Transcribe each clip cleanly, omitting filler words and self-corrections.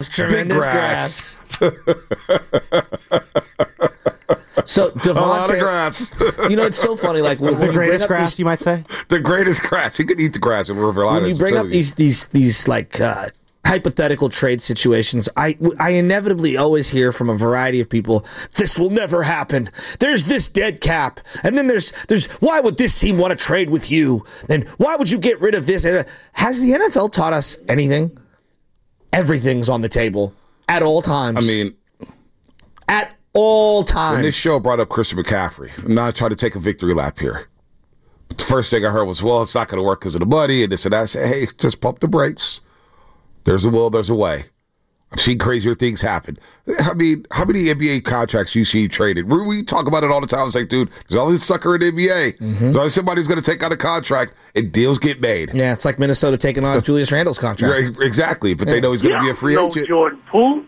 Tremendous grass. So Davante, a lot of grass. It's so funny. Like when The you greatest bring up grass, you might say. The greatest grass. You could eat the grass in River Island. when you bring up these like hypothetical trade situations, I inevitably always hear from a variety of people, this will never happen. There's this dead cap, and then there's why would this team want to trade with you? And why would you get rid of this? And, has the NFL taught us anything? Everything's on the table at all times. I mean, at all times. when this show brought up Christian McCaffrey, I'm not trying to take a victory lap here. But the first thing I heard was, well, it's not going to work because of the money and this and that. I said, hey, just pump the brakes. There's a will, there's a way. I've seen crazier things happen. I mean, how many NBA contracts you see traded? We talk about it all the time. It's like, dude, there's always a sucker in the NBA. There's always somebody's going to take out a contract and deals get made. Yeah, it's like Minnesota taking on Julius Randle's contract. Right, exactly, but they know he's going to be a free agent. Jordan Poole.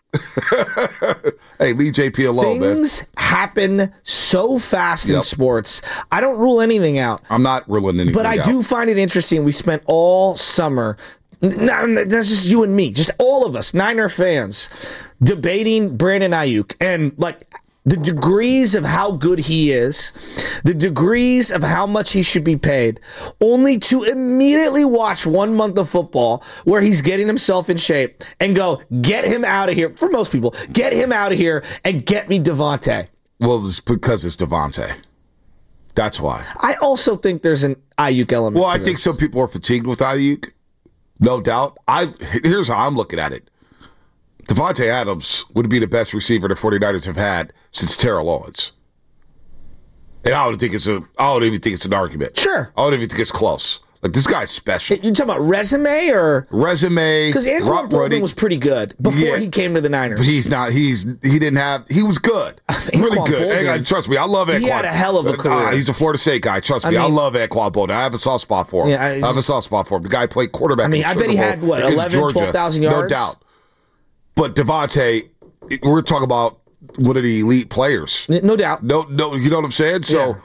Hey, leave JP alone, man. Things happen so fast in sports. I don't rule anything out. I'm not ruling anything But I out. do find it interesting. We spent all summer, that's just you and me, just all of us, Niner fans, debating Brandon Ayuk and like the degrees of how good he is, the degrees of how much he should be paid, only to immediately watch 1 month of football where he's getting himself in shape and go, get him out of here. For most people, get him out of here and get me Davante. Well, it's because it's Davante. That's why. I also think there's an Ayuk element. Well, to I think this. some people are fatigued with Ayuk. No doubt. Here's how I'm looking at it. Davante Adams would be the best receiver the 49ers have had since Terrell Owens. And I don't even think it's an argument. Sure. I don't even think it's close. Like, this guy's special. You talking about resume or Resume. because Anquan route Boldin running. was pretty good before he came to the Niners. But he's not. He was good. Really Anquan good. Boldin, Hey, trust me, I love Anquan. he had a hell of a career. He's a Florida State guy. Trust me, I mean, love Anquan Boldin. I have a soft spot for him. Yeah, I have a soft spot for him. The guy played quarterback. I mean, in the I bet he Sugar had, Bowl what, against 11, Georgia. 12,000 No yards? doubt. But Davante, we're talking about one of the elite players. No doubt. No, you know what I'm saying?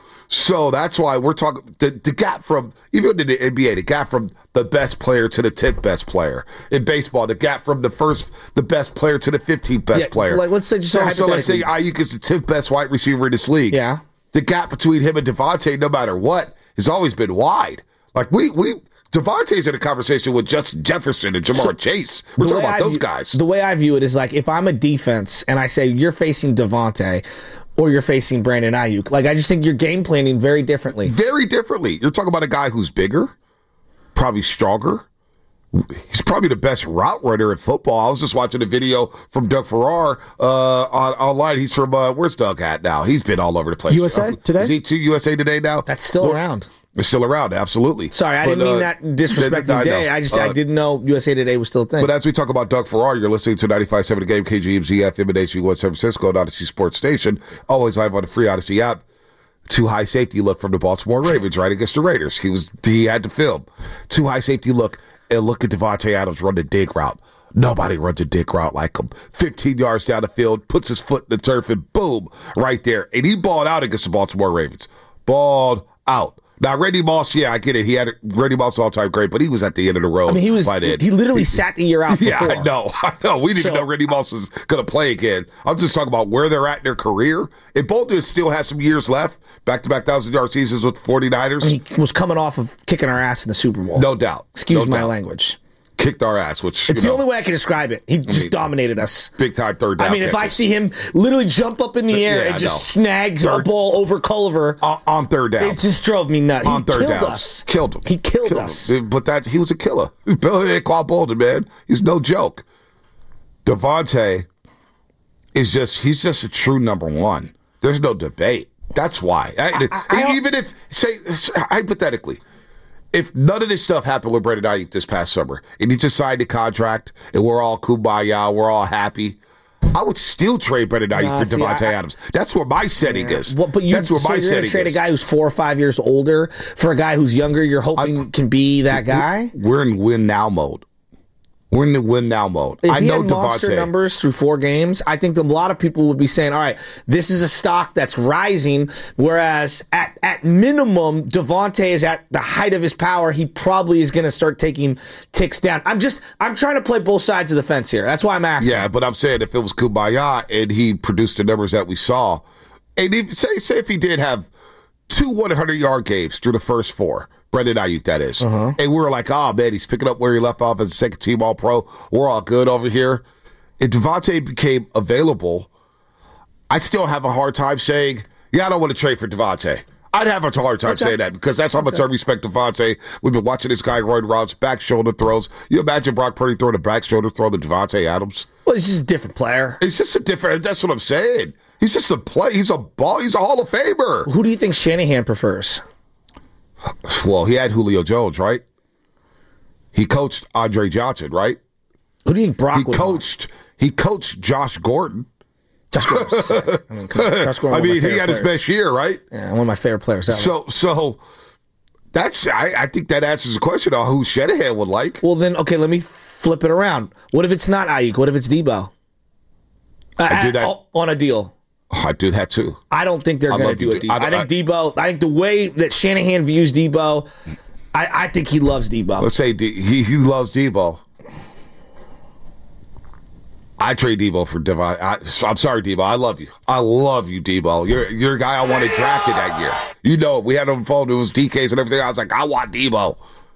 So that's why we're talking the gap from, even in the NBA, the gap from the best player to the 10th best player. In baseball, the gap from the best player to the 15th best player. Like, let's say just so let's say hypothetically. Ayuk is the 10th best wide receiver in this league. Yeah. The gap between him and Davante, no matter what, has always been wide. Like Davante's in a conversation with Justin Jefferson and Jamar Chase. We're talking about those guys. The way I view it is like if I'm a defense and I say you're facing Davante or you're facing Brandon Ayuk, like I just think you're game planning very differently. Very differently. You're talking about a guy who's bigger, probably stronger. He's probably the best route runner in football. I was just watching a video from Doug Farrar online. He's from, where's Doug at now? He's been all over the place. USA Today? Is he to USA Today now? That's still around. It's still around, absolutely. Sorry, I didn't mean that disrespecting day. I didn't know USA Today was still a thing. But as we talk about Doug Farrar, you're listening to 95.7 The Game, KGMZ FM and HD1 San Francisco, an Odyssey Sports Station, always live on the free Odyssey app. Too high safety look from the Baltimore Ravens right against the Raiders. He had to film. Too high safety look, and look at Davante Adams run the dig route. Nobody runs a dig route like him. 15 yards down the field, puts his foot in the turf, and boom, right there. And he balled out against the Baltimore Ravens. Balled out. Now, Randy Moss, yeah, I get it. Randy Moss all-time great, but he was at the end of the road. I mean, he literally sat the year out before. Yeah, I know. We didn't know Randy Moss was going to play again. I'm just talking about where they're at in their career. And Bolton still has some years left. Back-to-back 1,000-yard seasons with the 49ers. He was coming off of kicking our ass in the Super Bowl. No doubt. Excuse my language. Kicked our ass, which it's the only way I can describe it. He just dominated us. Big time third down. I mean, if I see him literally jump up in the air and just snag a ball over Culver on third down, it just drove me nuts. On third down, killed him. He killed us. But he was a killer. Billy Anquan Boldin, man, he's no joke. Davante he's just a true number one. There's no debate. That's why. Even if, say, hypothetically, if none of this stuff happened with Brandon Ayuk this past summer, and he just signed a contract, and we're all kumbaya, we're all happy, I would still trade Brandon Ayuk for Davante Adams. That's where my setting is. Well, but that's where my you're setting to trade is. a guy who's 4 or 5 years older for a guy who's younger. You're hoping can be that guy. We're in win now mode. We're in the win now mode. If I he know had monster Devontae. numbers through 4 games, I think a lot of people would be saying, all right, this is a stock that's rising, whereas at minimum, Devontae is at the height of his power. He probably is going to start taking ticks down. I'm trying to play both sides of the fence here. That's why I'm asking. Yeah, but I'm saying if it was Kumbaya and he produced the numbers that we saw, and if, say if he did have 2 100-yard games through the first 4, Brandon Ayuk, that is. And we were like, oh, man, he's picking up where he left off as a second-team All-Pro. We're all good over here. If Devontae became available, I'd still have a hard time saying, yeah, I don't want to trade for Devontae. I'd have a hard time saying that because that's how much I respect Devontae. We've been watching this guy run routes, back shoulder throws. You imagine Brock Purdy throwing a back shoulder throw to Devontae Adams? Well, he's just a different player. It's just a different, that's what I'm saying. He's just a play. He's a Hall of Famer. Who do you think Shanahan prefers? Well, he had Julio Jones, right? He coached Andre Johnson, right? Who do you think Brock would want? He coached Josh Gordon. Josh Gordon's sick. I mean, Josh Gordon. He had his best year, right? Yeah, one of my favorite players ever. So that's I think that answers the question on who Shanahan would like. Well, then, okay, let me flip it around. What if it's not Ayuk? What if it's Debo? I do that on a deal. I do that too. I don't think they're going to do it. I think Debo. I think the way that Shanahan views Debo, I think he loves Debo. Let's say he loves Debo. I trade Debo for Devon. I'm sorry, Debo. I love you. I love you, Debo. You're a guy I wanted drafted that year. You know, we had on the phone. It was DKs and everything. I was like, I want Debo.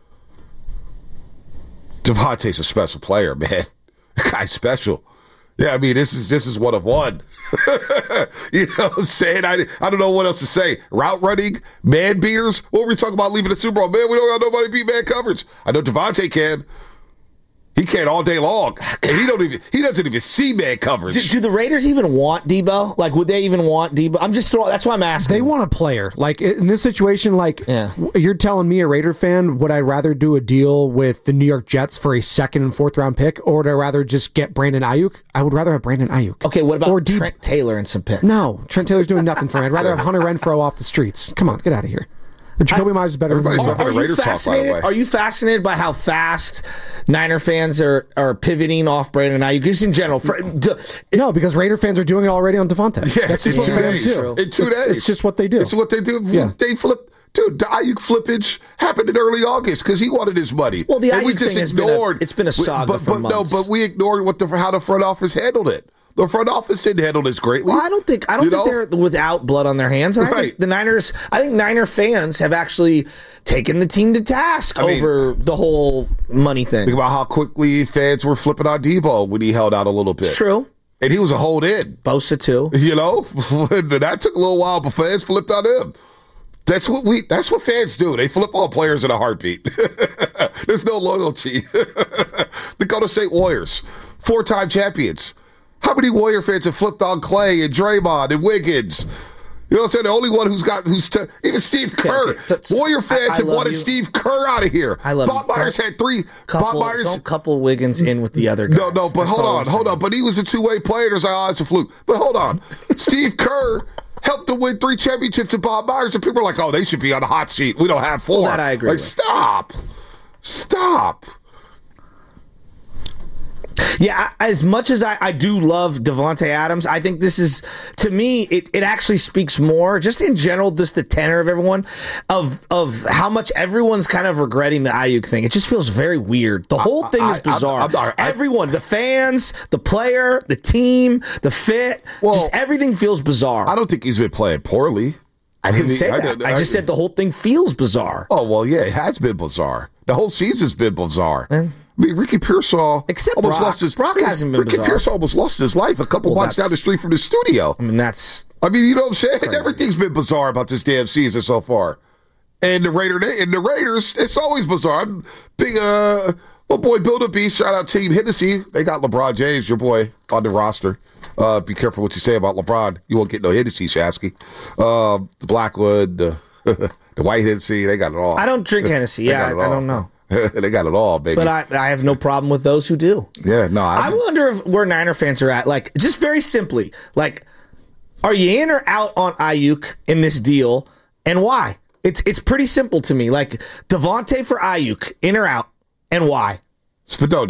Devontae's a special player, man. Guy's special. Yeah, I mean, this is one of one. You know what I'm saying? I don't know what else to say. Route running, man beaters. What were we talking about leaving the Super Bowl? Man, we don't got nobody beat man coverage. I know Devontae can. He can all day long. And he doesn't even see man coverage. Do the Raiders even want Debo? Like, would they even want Debo? I'm just throwing, that's why I'm asking. They want a player. Like, in this situation, like, you're telling me, a Raider fan, would I rather do a deal with the New York Jets for a 2nd and 4th round pick, or would I rather just get Brandon Ayuk? I would rather have Brandon Ayuk. Okay, what about Trent Taylor and some picks? No, Trent Taylor's doing nothing for me. I'd rather have Hunter Renfrow off the streets. Come on, get out of here. Jacoby Myers is better than Are you fascinated by how fast Niner fans are pivoting off Brandon Ayuk? Just in general. No, because Raider fans are doing it already on Devontae. Yeah, that's just what fans do. In 2 days. It's just what they do. It's what they do. Yeah. They flip. Dude, the Ayuk flippage happened in early August because he wanted his money. Well, the Ayuk thing has been a saga for months. But we ignored how the front office handled it. The front office didn't handle this greatly. Well, I don't think they're without blood on their hands. And I think Niner fans have actually taken the team to task over the whole money thing. Think about how quickly fans were flipping on Debo when he held out a little bit. It's true. And he was a hold in. Bosa too. You know? That took a little while, but fans flipped on him. That's what fans do. They flip on players in a heartbeat. There's no loyalty. The Golden State Warriors, 4-time champions. How many Warrior fans have flipped on Clay and Draymond and Wiggins? You know what I'm saying? The only one even Steve Kerr. Warrior fans have wanted Steve Kerr out of here. I love Bob Myers had 3. Bob Myers don't couple Wiggins in with the other guys. No, but hold on. But he was a 2-way player. There's it's a fluke. But hold on. Steve Kerr helped them win 3 championships to Bob Myers, and people are like, oh, they should be on the hot seat. We don't have 4. Well, that I agree with. Stop. Yeah, as much as I do love Devontae Adams, I think this is, to me, it actually speaks more, just in general, just the tenor of everyone, of how much everyone's kind of regretting the Ayuk thing. It just feels very weird. The whole thing is bizarre. Everyone, the fans, the player, the team, the fit, just everything feels bizarre. I don't think he's been playing poorly. I didn't say that. I just said the whole thing feels bizarre. Oh, well, yeah, it has been bizarre. The whole season's been bizarre. I mean, Ricky Pearsall almost lost his. Brock hasn't been Ricky bizarre. Pearsall almost lost his life a couple blocks down the street from the studio. I mean, that's. I mean, you know what I'm saying? Crazy. Everything's been bizarre about this damn season so far. And the Raiders, it's always bizarre. I'm big. My boy Bill the Beast. Shout out Team Hennessy. They got LeBron James, your boy, on the roster. Be careful what you say about LeBron. You won't get no Hennessy, Shasky. The Blackwood, the White Hennessy. They got it all. I don't drink Hennessy. Yeah, I don't know. They got it all, baby. But I have no problem with those who do. Yeah, no. I wonder where Niner fans are at. Like, just very simply, like, are you in or out on Ayuk in this deal, and why? It's pretty simple to me. Like, Devontae for Ayuk, in or out, and why? Spadoni.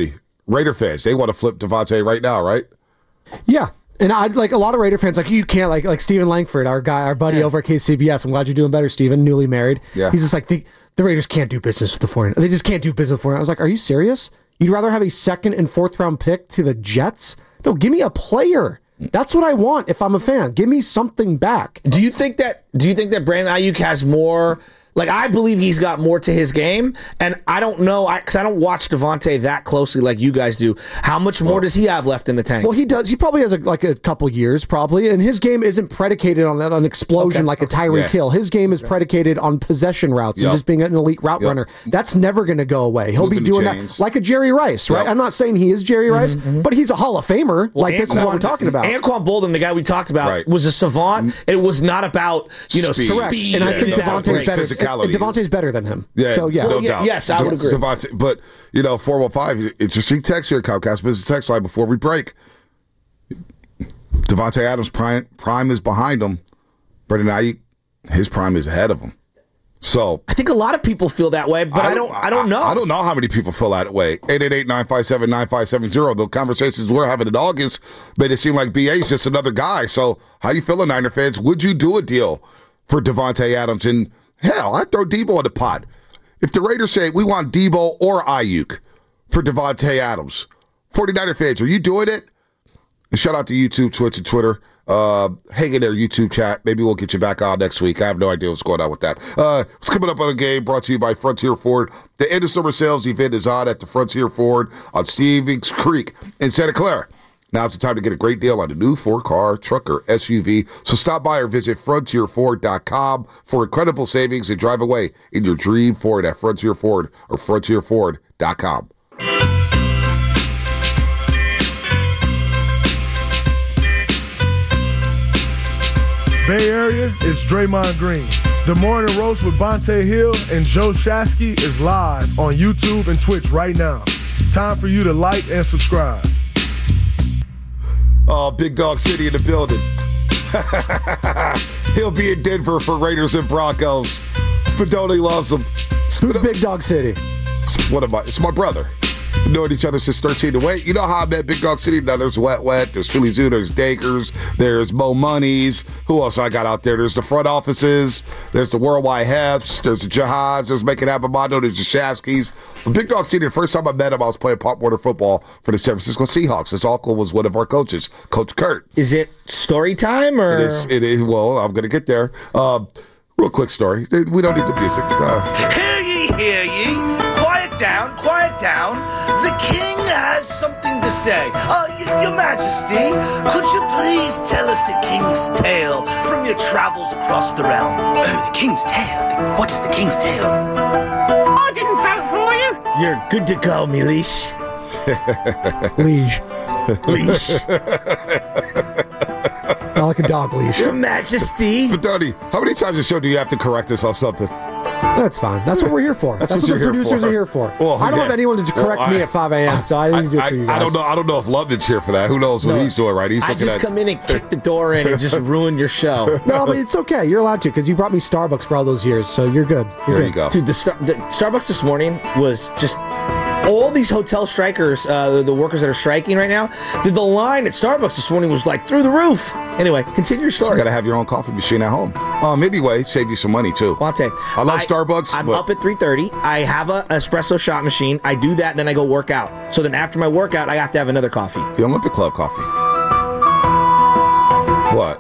Raider fans, they want to flip Davante right now, right? Yeah. And I'd like a lot of Raider fans, like you can't like Stephen Langford, our buddy over at KCBS. I'm glad you're doing better, Stephen, newly married. Yeah. He's just like, the Raiders can't do business with the 49ers. They just can't do business with the 49ers. I was like, are you serious? You'd rather have a 2nd and 4th round pick to the Jets? No, give me a player. That's what I want if I'm a fan. Give me something back. Do you think that Brandon Ayuk has more? Like, I believe he's got more to his game, and I don't know, because I don't watch Davante that closely like you guys do. How much more does he have left in the tank? Well, he does. He probably has a couple years, probably, and his game isn't predicated on an explosion like a Tyreek Hill. His game is predicated on possession routes and just being an elite route runner. That's never going to go away. He'll be doing that like a Jerry Rice, right? I'm not saying he is Jerry Rice, but he's a Hall of Famer. Well, this is what we're talking about. Anquan Boldin, the guy we talked about, was a savant. It was not about speed. And I think Davante's better. Davante's better than him. Yeah, so yeah, no doubt. Yes, I would agree. Davante, but 415, interesting text here, Comcast Business text line before we break. Davante Adams' prime is behind him. Brandon Ayuk, his prime is ahead of him. So I think a lot of people feel that way, but I don't know. I don't know how many people feel that way. 888-957-9570. The conversations we're having in August made it seem like BA's just another guy. So how you feeling, Niner fans? Would you do a deal for Davante Adams? And hell, I'd throw Debo in the pot. If the Raiders say we want Debo or Ayuk for Davante Adams, 49er fans, are you doing it? And shout out to YouTube, Twitch, and Twitter. Hang in there, YouTube chat. Maybe we'll get you back on next week. I have no idea what's going on with that. It's coming up on a game brought to you by Frontier Ford. The end of summer sales event is on at the Frontier Ford on Stevens Creek in Santa Clara. Now's the time to get a great deal on a new 4-car, truck, or SUV. So stop by or visit FrontierFord.com for incredible savings and drive away in your dream Ford at Frontier Ford or FrontierFord.com. Bay Area, it's Draymond Green. The Morning Roast with Bonte Hill and Joe Shasky is live on YouTube and Twitch right now. Time for you to like and subscribe. Oh, Big Dog City in the building. He'll be in Denver for Raiders and Broncos. Spadoni loves him. Who's Big Dog City? It's my brother. We've known each other since 13 to wait. You know how I met Big Dog City? Now there's Wet, there's Philly Zoo, there's Dakers, there's Mo Monies. Who else I got out there? There's the front offices, there's the Worldwide Hefts, there's the Jahads, there's Making Abamado, there's the Shaskys. But Big Dog City, the first time I met him, I was playing Pop Warner football for the San Francisco Seahawks. His uncle was one of our coaches, Coach Kurt. Is it story time or? It is. Well, I'm going to get there. Real quick story. We don't need the music. Hear ye. Quiet down. The king has something to say. Your Majesty, could you please tell us a king's tale from your travels across the realm? Oh, the king's tale? What is the king's tale? I didn't vote for you. You're good to go, me leash. Leash. Not like a dog leash. Your Majesty. Spadoni, how many times a show do you have to correct us on something? That's fine. That's what we're here for. That's what the producers are here for. Well, I don't have anyone to correct me at 5 a.m., so I didn't do it for you guys. I don't know if Lubman's here for that. Who knows what he's doing, right? He's I just come in and kick the door in and just ruin your show. No, but it's okay. You're allowed to because you brought me Starbucks for all those years, so you're good. There you go. Dude, the Starbucks this morning was just... All these hotel strikers, the workers that are striking right now, the line at Starbucks this morning was like through the roof. Anyway, continue your story. You got to have your own coffee machine at home. Anyway, save you some money too. Monte, I love Starbucks. I'm up at 3:30. I have an espresso shot machine. I do that, and then I go work out. So then after my workout, I have to have another coffee. The Olympic Club coffee. What?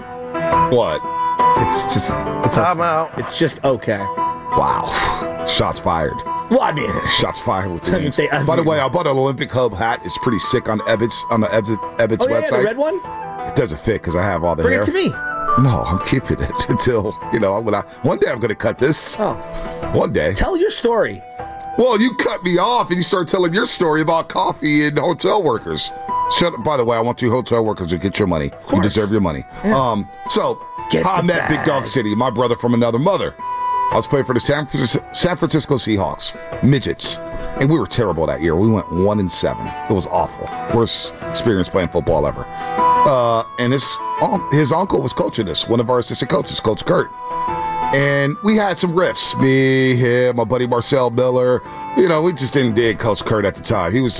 Time out. It's just okay. Wow. Shots fired. Well, I mean, shots fired with the say, By the way, I bought an Olympic Club hat. It's pretty sick on the Ebbets website. Yeah, the red one? It doesn't fit because I have all the Bring hair. it to me. No, I'm keeping it until, one day I'm going to cut this. Oh. One day. Tell your story. Well, you cut me off and you start telling your story about coffee and hotel workers. By the way, I want you hotel workers to get your money. You deserve your money. Yeah. How I met Big Dog City, my brother from another mother. I was playing for the San Francisco Seahawks, midgets, and we were terrible that year. We went 1-7. It was awful. Worst experience playing football ever. And his uncle was coaching us, one of our assistant coaches, Coach Kurt. And we had some riffs, me, him, my buddy Marcel Miller. We just didn't dig Coach Kurt at the time. He was just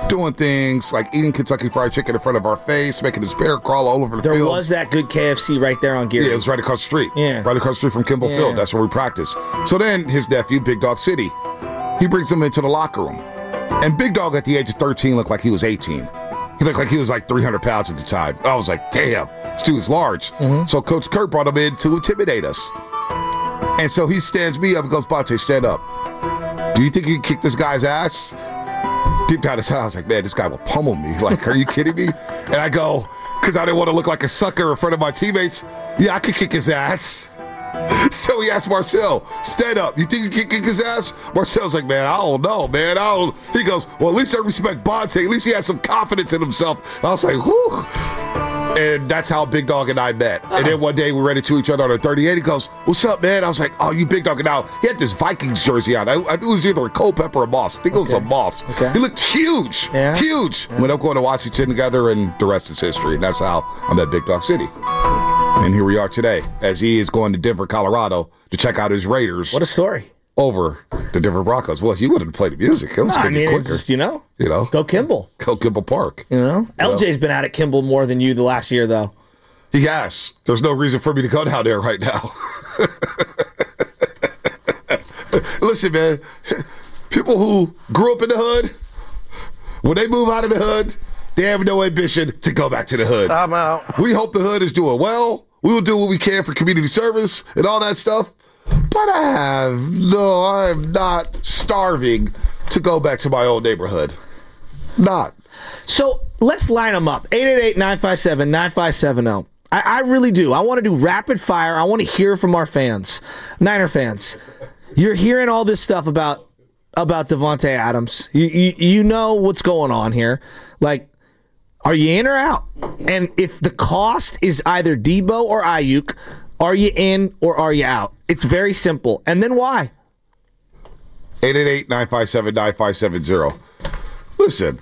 doing things like eating Kentucky Fried Chicken in front of our face, making his bear crawl all over the field. There was that good KFC right there on Geary. Yeah, it was right across the street. Yeah. Right across the street from Kimball Field. That's where we practice. So then his nephew, Big Dog City, he brings him into the locker room. And Big Dog at the age of 13 looked like he was 18. He looked like he was like 300 pounds at the time. I was like, damn, this dude's large. So Coach Kurt brought him in to intimidate us. And so he stands me up and goes, Bonte, stand up. Do you think you can kick this guy's ass? Deep down inside, I was like, man, this guy will pummel me. Like, are you kidding me? And I go, because I didn't want to look like a sucker in front of my teammates, yeah, I could kick his ass. So he asked Marcel, stand up. You think you can kick his ass? Marcel's like, man, I don't know, man. He goes, well, at least I respect Bonte. At least he has some confidence in himself. And I was like, whew. And that's how Big Dog and I met. And then one day we ran into each other on a 38. He goes, what's up, man? I was like, oh, you Big Dog. And now he had this Vikings jersey on. I think it was either a Culpepper or a Moss. I think it was a Moss. He looked huge. Huge. Went up going to Washington together, and the rest is history. And that's how I met Big Dog City. And here we are today as he is going to Denver, Colorado to check out his Raiders. What a story. Over the Denver Broncos. Well, you wouldn't play the music. It was quicker. It's just, you know, go Kimball. Go Kimball Park. LJ's been out at Kimball more than you the last year, though. He has. There's no reason for me to go down there right now. Listen, man, people who grew up in the hood, when they move out of the hood, they have no ambition to go back to the hood. I'm out. We hope the hood is doing well. We will do what we can for community service and all that stuff. But I'm not starving to go back to my old neighborhood. Not. So let's line them up. 888-957-9570. I really do. I want to do rapid fire. I want to hear from our fans, Niner fans. You're hearing all this stuff about Davante Adams. You know what's going on here. Like, are you in or out? And if the cost is either Debo or Ayuk, are you in or are you out? It's very simple. And then why? 888-957-9570. Listen.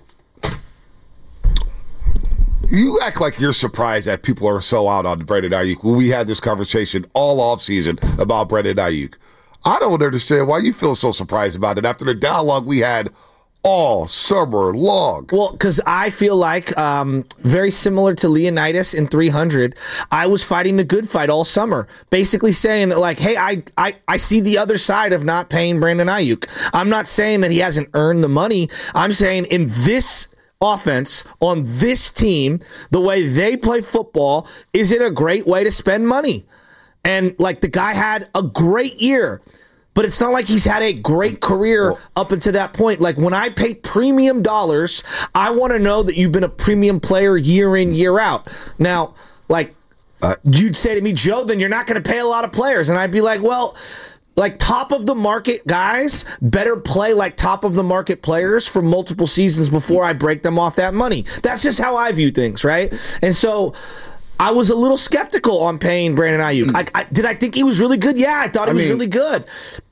You act like you're surprised that people are so out on Brandon Ayuk. We had this conversation all offseason about Brandon Ayuk. I don't understand why you feel so surprised about it after the dialogue we had all summer long. Well, because I feel like, very similar to Leonidas in 300, I was fighting the good fight all summer, basically saying that, like, hey, I see the other side of not paying Brandon Ayuk. I'm not saying that he hasn't earned the money. I'm saying in this offense, on this team, the way they play football, is it a great way to spend money? And, like, the guy had a great year, but it's not like he's had a great career up until that point. Like, when I pay premium dollars, I want to know that you've been a premium player year in, year out. Now, like, you'd say to me, Joe, then you're not going to pay a lot of players. And I'd be like, well, like, top of the market guys better play like top of the market players for multiple seasons before I break them off that money. That's just how I view things, right? And so I was a little skeptical on paying Brandon Ayuk. Did I think he was really good? Yeah, I thought he was really good.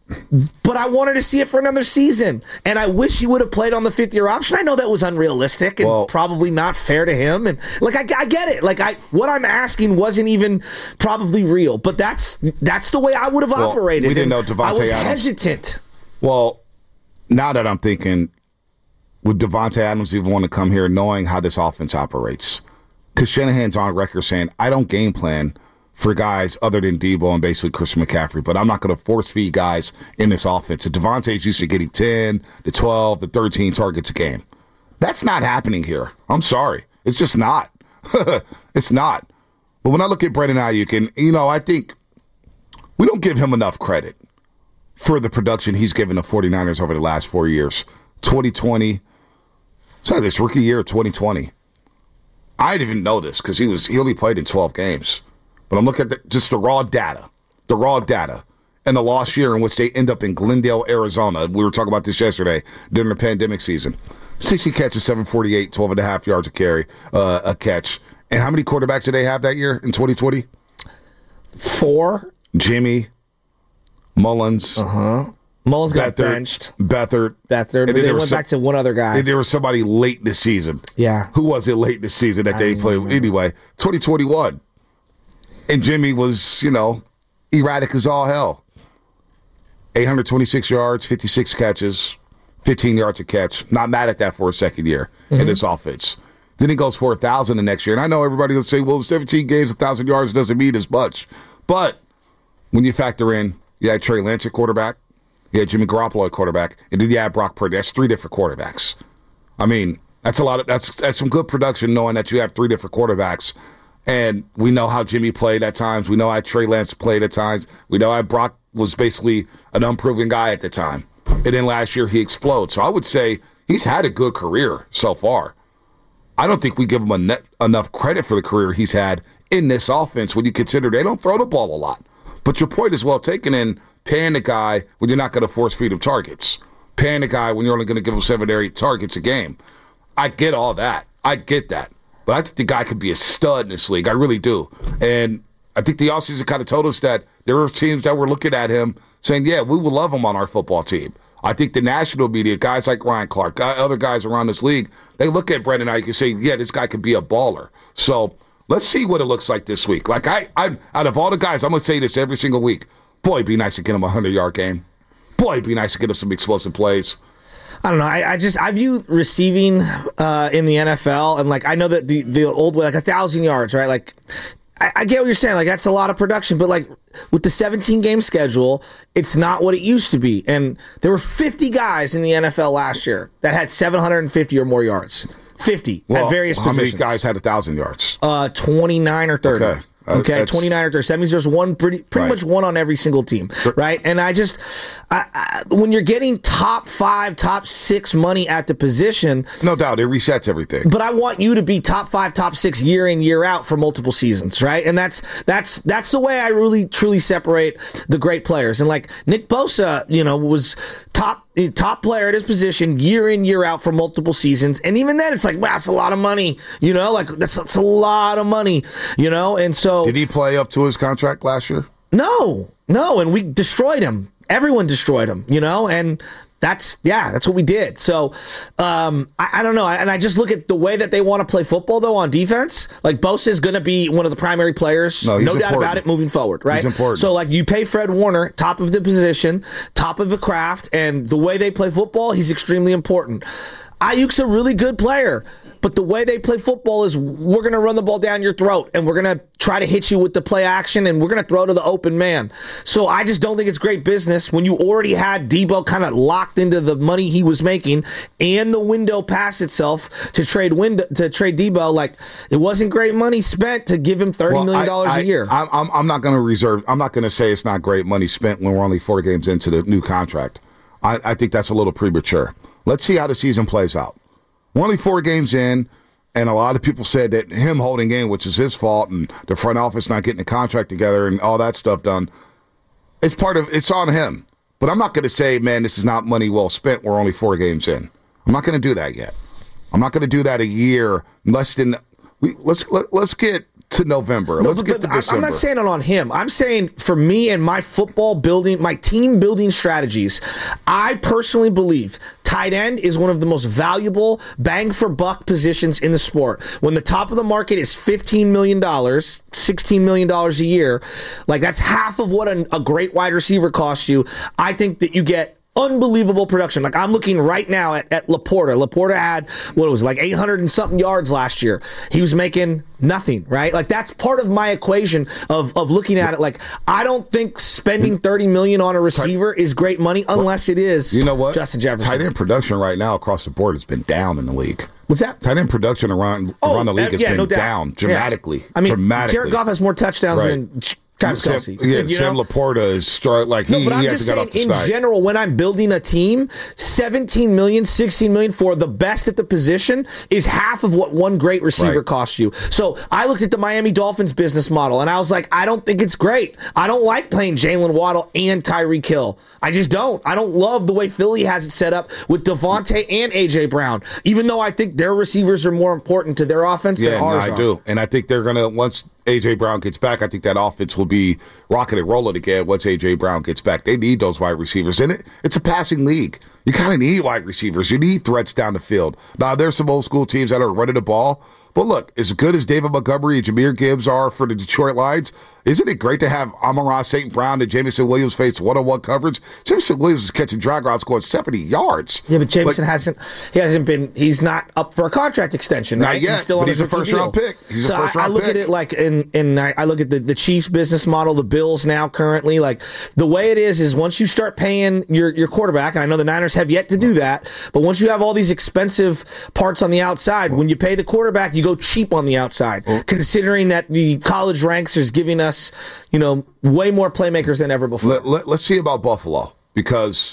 But I wanted to see it for another season. And I wish he would have played on the fifth-year option. I know that was unrealistic and probably not fair to him. And, like, I get it. Like, what I'm asking wasn't even probably real. But that's the way I would have operated. We didn't know Davante Adams. I was hesitant. Well, now that I'm thinking, would Davante Adams even want to come here knowing how this offense operates? Because Shanahan's on record saying, I don't game plan for guys other than Debo and basically Christian McCaffrey, but I'm not going to force feed guys in this offense. And Davante's used to getting 10, to 12, to 13 targets a game. That's not happening here. I'm sorry. It's just not. It's not. But when I look at Brandon Ayuk, and, I think we don't give him enough credit for the production he's given the 49ers over the last 4 years. 2020, so this rookie year, 2020. I didn't even know this because he only played in 12 games. But I'm looking at just the raw data, and the lost year in which they end up in Glendale, Arizona. We were talking about this yesterday during the pandemic season. 60 catches, 748, 12.5 yards a carry, a catch. And how many quarterbacks did they have that year in 2020? 4. Jimmy, Mullins. Mullins got benched. Beathard. And then they went back to one other guy. And there was somebody late this season. Yeah. Who was it late this season that they played? Anyway, 2021. And Jimmy was, erratic as all hell. 826 yards, 56 catches, 15 yards a catch. Not mad at that for a second year in this offense. Then he goes for 1,000 the next year. And I know everybody will say, well, 17 games, 1,000 yards doesn't mean as much. But when you factor in, you had Trey Lance at quarterback, you had Jimmy Garoppolo at quarterback, and then you had Brock Purdy. That's 3 different quarterbacks. I mean, that's a lot of that's some good production knowing that you have 3 different quarterbacks. And we know how Jimmy played at times. We know how Trey Lance played at times. We know how Brock was basically an unproven guy at the time. And then last year he explodes. So I would say he's had a good career so far. I don't think we give him enough credit for the career he's had in this offense when you consider they don't throw the ball a lot. But your point is well taken in paying the guy when you're not going to force feed him targets. Paying the guy when you're only going to give him 7 or 8 targets a game. I get all that. I get that. But I think the guy could be a stud in this league. I really do. And I think the offseason kind of told us that there were teams that were looking at him saying, yeah, we will love him on our football team. I think the national media, guys like Ryan Clark, other guys around this league, they look at Brandon Ayuk and say, yeah, this guy could be a baller. So let's see what it looks like this week. Like I out of all the guys, I'm going to say this every single week. Boy, it'd be nice to get him a 100-yard game. Boy, it'd be nice to get him some explosive plays. I don't know. I view receiving in the NFL, and like I know that the old way, like 1,000 yards, right? Like I get what you're saying. Like that's a lot of production, but like with the 17-game schedule, it's not what it used to be. And there were 50 guys in the NFL last year that had 750 or more yards. 50 at various positions. How many guys had 1,000 yards? 29 or 30. Okay, 29 or 30. So that means there's one pretty much one on every single team, right? And I when you're getting top 5, top 6 money at the position, no doubt it resets everything. But I want you to be top 5, top 6 year in, year out for multiple seasons, right? And that's the way I really truly separate the great players. And like Nick Bosa, was top player at his position year in, year out for multiple seasons. And even then, it's like, wow, that's a lot of money, like that's a lot of money, and so. Did he play up to his contract last year? No, and we destroyed him. Everyone destroyed him, and that's what we did. So I don't know. And I just look at the way that they want to play football, though, on defense. Like, Bosa is going to be one of the primary players, no doubt about it, moving forward, right? He's important. So, like, you pay Fred Warner, top of the position, top of the craft, and the way they play football, he's extremely important. Ayuk's a really good player, but the way they play football is we're going to run the ball down your throat, and we're going to try to hit you with the play action, and we're going to throw to the open man. So I just don't think it's great business when you already had Debo kind of locked into the money he was making, and the window passed itself to trade Debo. Like, it wasn't great money spent to give him $30 million a year. I'm not going to I'm not going to say it's not great money spent when we're only 4 games into the new contract. I think that's a little premature. Let's see how the season plays out. We're only 4 games in, and a lot of people said that him holding in, which is his fault, and the front office not getting the contract together and all that stuff done, it's on him. But I'm not going to say, man, this is not money well spent. We're only 4 games in. I'm not going to do that yet. I'm not going to do that a year less than. Let's get to November. Let's get to December. I'm not saying it on him. I'm saying for me and my football building, my team building strategies, I personally believe tight end is one of the most valuable bang for buck positions in the sport. When the top of the market is $15 million, $16 million a year, like that's half of what a great wide receiver costs you. I think that you get unbelievable production. Like, I'm looking right now at Laporta. Laporta had, like 800 and something yards last year. He was making nothing, right? Like, that's part of my equation of looking at it. Like, I don't think spending $30 million on a receiver is great money unless it is Justin Jefferson. Tight end production right now across the board has been down in the league. What's that? Tight end production around the league has been down dramatically. Yeah. I mean, Jared Goff has more touchdowns than Travis Kelce. Sam Laporta is he hasn't got off the snide. In general, when I'm building a team, $17 million, $16 million for the best at the position is half of what one great receiver costs you. So I looked at the Miami Dolphins business model, and I was like, I don't think it's great. I don't like playing Jalen Waddle and Tyreek Hill. I just don't. I don't love the way Philly has it set up with Devontae and A.J. Brown, even though I think their receivers are more important to their offense than ours are. I do. And I think they're going to, once A.J. Brown gets back, I think that offense will be rocking and rolling again once A.J. Brown gets back. They need those wide receivers. And it's a passing league. You kind of need wide receivers. You need threats down the field. Now, there's some old school teams that are running the ball. But look, as good as David Montgomery and Jahmyr Gibbs are for the Detroit Lions, Isn't it great to have Amon-Ra St. Brown and Jameson Williams face one-on-one coverage? Jameson Williams is catching drag routes, scoring 70 yards. Yeah, but Jameson he's not up for a contract extension, right? Not yet, he's still but on he's a first-round pick. He's a first-round I look pick. at it like, I look at the Chiefs business model, the Bills now currently, like the way it is once you start paying your quarterback, and I know the Niners have yet to do that, but once you have all these expensive parts on the outside, when you pay the quarterback, you go cheap on the outside, considering that the college ranks is giving us, way more playmakers than ever before. Let's see about Buffalo, because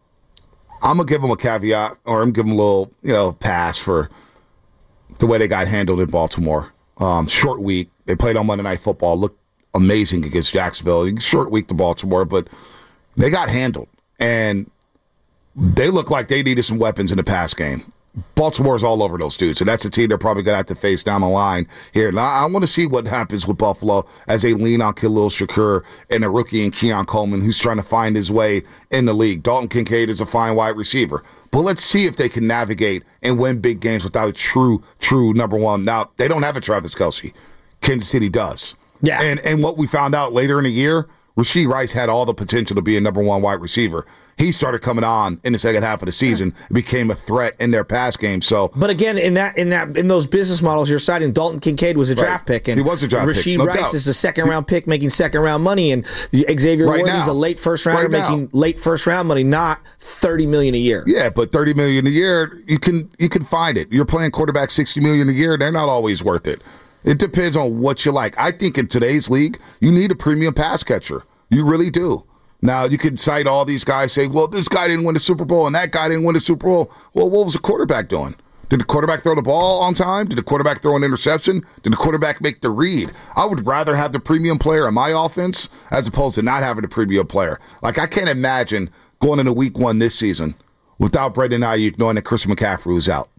I'm going to give them a caveat, or I'm going to give them a little, pass for the way they got handled in Baltimore. Short week. They played on Monday Night Football. Looked amazing against Jacksonville. Short week to Baltimore, but they got handled. And they look like they needed some weapons in the pass game. Baltimore's all over those dudes, and that's a team they're probably going to have to face down the line here. Now, I want to see what happens with Buffalo as they lean on Khalil Shakur and a rookie in Keon Coleman, who's trying to find his way in the league. Dalton Kincaid is a fine wide receiver. But let's see if they can navigate and win big games without a true number one. Now, they don't have a Travis Kelce. Kansas City does. Yeah. And what we found out later in the year, Rashee Rice had all the potential to be a number one wide receiver. He started coming on in the second half of the season, became a threat in their pass game. So, but again, in those business models you're citing, Dalton Kincaid was a draft pick, and he was a draft pick. Rashee No Rice doubt. is a second round pick making second round money, and Xavier Worthy's a late first rounder making late first round money, not $30 million a year. Yeah, but $30 million a year, you can find it. You're playing quarterback $60 million a year; they're not always worth it. It depends on what you like. I think in today's league, you need a premium pass catcher. You really do. Now, you could cite all these guys, say, well, this guy didn't win the Super Bowl and that guy didn't win the Super Bowl. Well, what was the quarterback doing? Did the quarterback throw the ball on time? Did the quarterback throw an interception? Did the quarterback make the read? I would rather have the premium player in my offense as opposed to not having the premium player. Like, I can't imagine going into week one this season without Brandon Ayuk knowing that Christian McCaffrey was out.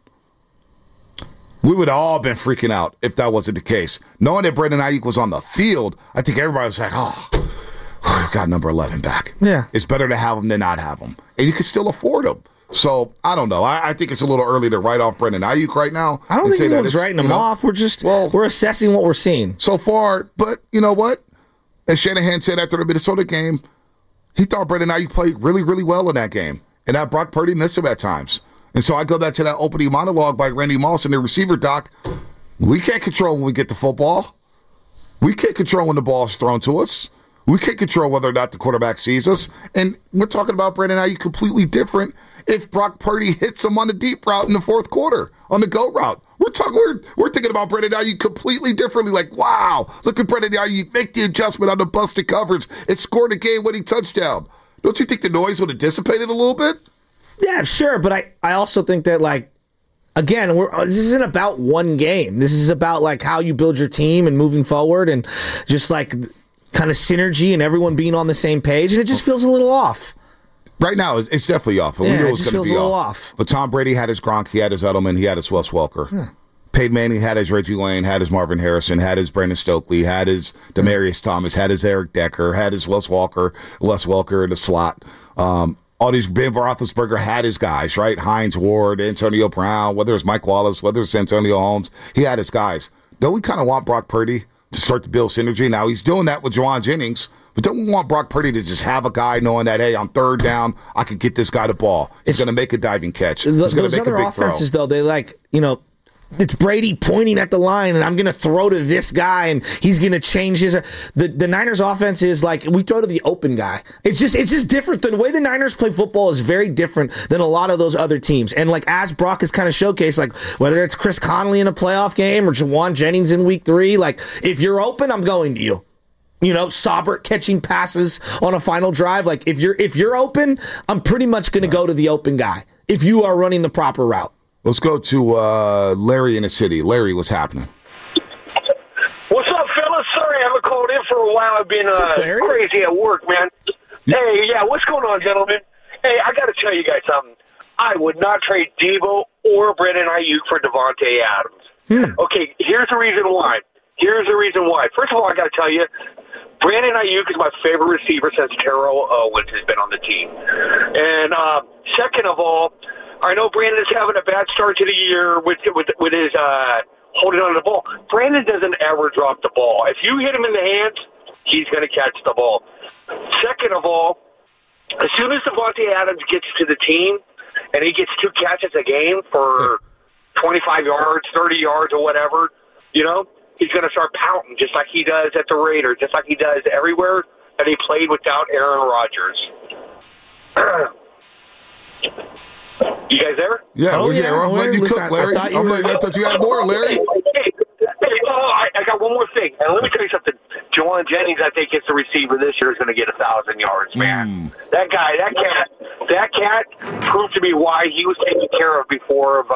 We would have all been freaking out if that wasn't the case. Knowing that Brandon Ayuk was on the field, I think everybody was like, we've got number 11 back. Yeah. It's better to have him than not have him. And you can still afford him. So, I don't know. I think it's a little early to write off Brandon Ayuk right now. I don't think anyone's writing him off. We're just we're assessing what we're seeing. So far, but you know what? As Shanahan said after the Minnesota game, he thought Brandon Ayuk played really, really well in that game. And that Brock Purdy missed him at times. And so I go back to that opening monologue by Randy Moss and the receiver doc. We can't control when we get the football. We can't control when the ball is thrown to us. We can't control whether or not the quarterback sees us. And we're talking about Brandon Ayuk completely different if Brock Purdy hits him on the deep route in the fourth quarter, on the go route. We're thinking about Brandon Ayuk completely differently. Like, wow, look at Brandon Ayuk make the adjustment on the busted coverage. It scored a game-winning touchdown. Don't you think the noise would have dissipated a little bit? Yeah, sure, but I also think that, like, again, this isn't about one game. This is about, like, how you build your team and moving forward and just, like, kind of synergy and everyone being on the same page, and it just feels a little off. Right now, it's definitely off. And we knew it was going to be a little off. But Tom Brady had his Gronk, he had his Edelman, he had his Wes Welker. Yeah. Peyton Manning had his Reggie Wayne, had his Marvin Harrison, had his Brandon Stokely, had his Demaryius Thomas, had his Eric Decker, had his Wes Welker in the slot. All these, Ben Roethlisberger had his guys, right? Hines Ward, Antonio Brown, whether it's Mike Wallace, whether it's Antonio Holmes, he had his guys. Don't we kind of want Brock Purdy to start to build synergy? Now, he's doing that with Juwan Jennings, but don't we want Brock Purdy to just have a guy knowing that, hey, on third down, I can get this guy the ball. He's going to make a diving catch. He's going to make a big throw. Those other offenses, though, they it's Brady pointing at the line, and I'm going to throw to this guy, and he's going to change his. The Niners' offense is like we throw to the open guy. It's just different. The way the Niners play football is very different than a lot of those other teams. And like as Brock has kind of showcased, like whether it's Chris Conley in a playoff game or Juwan Jennings in Week 3, like if you're open, I'm going to you. Saubert catching passes on a final drive. Like if you're open, I'm pretty much going to go to the open guy if you are running the proper route. Let's go to Larry in the city. Larry, what's happening? What's up, fellas? Sorry I haven't called in for a while. I've been crazy at work, man. Hey, what's going on, gentlemen? Hey, I got to tell you guys something. I would not trade Deebo or Brandon Ayuk for Devontae Adams. Okay, here's the reason why. First of all, I got to tell you, Brandon Ayuk is my favorite receiver since Terrell Owens has been on the team. And second of all, I know Brandon is having a bad start to the year with his holding on to the ball. Brandon doesn't ever drop the ball. If you hit him in the hands, he's going to catch the ball. Second of all, as soon as Davante Adams gets to the team and he gets 2 catches a game for 25 yards, 30 yards, or whatever, he's going to start pouting just like he does at the Raiders, just like he does everywhere that he played without Aaron Rodgers. You guys there? Yeah, we're here. I'm letting you cook, Larry. I thought you had more, Larry. I got one more thing. And let me tell you something. Jauan Jennings, I think, is the receiver this year, is going to get 1,000 yards, man. That cat proved to me why he was taken care of before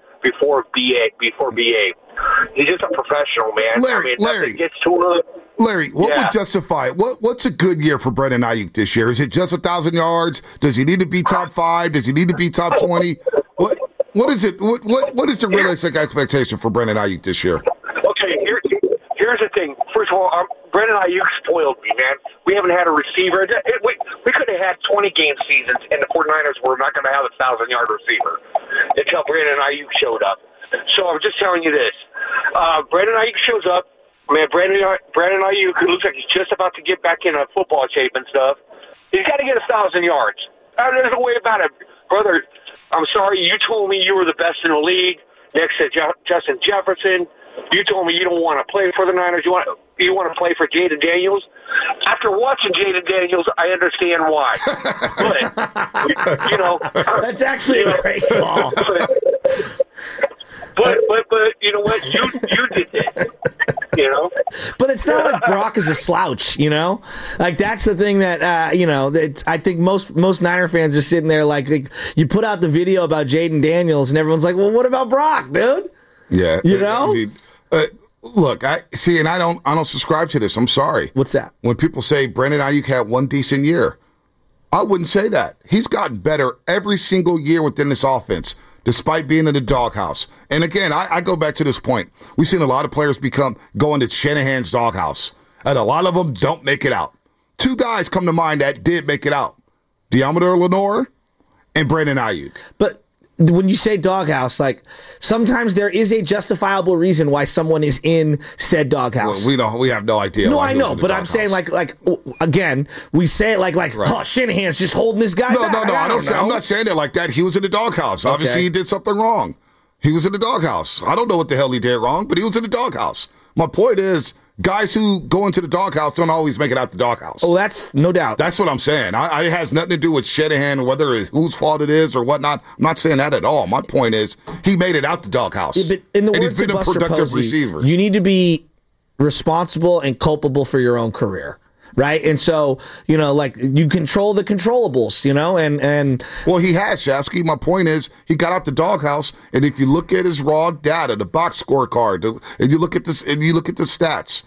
BA. He's just a professional, man. Larry, gets to him. Larry, what would justify it? What's a good year for Brandon Ayuk this year? Is it just 1,000 yards? Does he need to be top 5? Does he need to be top 20? What is it? What is the realistic expectation for Brandon Ayuk this year? Okay, here's the thing. First of all, Brandon Ayuk spoiled me, man. We haven't had a receiver. We could have had 20-game seasons, and the 49ers were not going to have a 1,000-yard receiver until Brandon Ayuk showed up. So I'm just telling you this. Brandon Ayuk shows up. Man, Brandon Ayuk, who looks like he's just about to get back in football shape and stuff, he's got to get 1,000 yards. There's no way about it. Brother, I'm sorry, you told me you were the best in the league next to Justin Jefferson. You told me you don't want to play for the Niners. You want to play for Jaden Daniels. After watching Jaden Daniels, I understand why. But, that's actually a great call. But you know what? You did that. But it's not like Brock is a slouch, Like, that's the thing that, I think most Niner fans are sitting there like you put out the video about Jaden Daniels and everyone's like, well, what about Brock, dude? Yeah. Look, I see, and I don't subscribe to this. I'm sorry. What's that? When people say Brandon Ayuk had one decent year, I wouldn't say that. He's gotten better every single year within this offense, despite being in the doghouse. And again, I go back to this point. We've seen a lot of players go into Shanahan's doghouse, and a lot of them don't make it out. 2 guys come to mind that did make it out: Deommodore Lenoir and Brandon Ayuk. But when you say doghouse, like, sometimes there is a justifiable reason why someone is in said doghouse. Well, we have no idea. No, I know, but I'm saying like again, we say it like right. Oh, Shanahan's just holding this guy back. No, I'm not saying it like that. He was in the doghouse. Okay. Obviously, he did something wrong. He was in the doghouse. I don't know what the hell he did wrong, but he was in the doghouse. My point is, guys who go into the doghouse don't always make it out the doghouse. Oh, that's no doubt. That's what I'm saying. It has nothing to do with Shanahan, whether it's whose fault it is or whatnot. I'm not saying that at all. My point is, he made it out the doghouse. Yeah, but in the words he's been of a productive Posey, receiver. You need to be responsible and culpable for your own career. Right. And so, like, you control the controllables, and well, he has, Shasky. My point is, he got out the doghouse. And if you look at his raw data, the box scorecard, and you look at this, and you look at the stats,